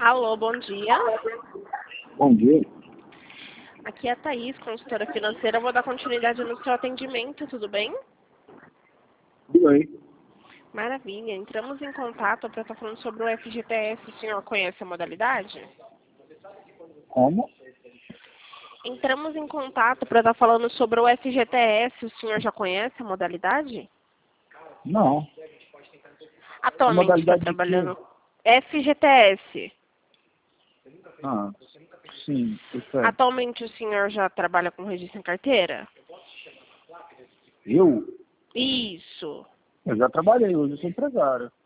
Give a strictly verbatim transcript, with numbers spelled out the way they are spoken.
Alô, bom dia. Bom dia. Aqui é a Thaís, consultora financeira. Eu vou dar continuidade no seu atendimento, tudo bem? Tudo bem. Maravilha. Entramos em contato para estar falando sobre o F G T S. O senhor conhece a modalidade? Como? Entramos em contato para estar falando sobre o F G T S. O senhor já conhece a modalidade? Não. Atualmente está modalidade de trabalhando F G T S. Ah, sim, isso é. Atualmente o senhor já trabalha com registro em carteira? Eu? Isso. Eu já trabalhei, hoje eu sou empresário.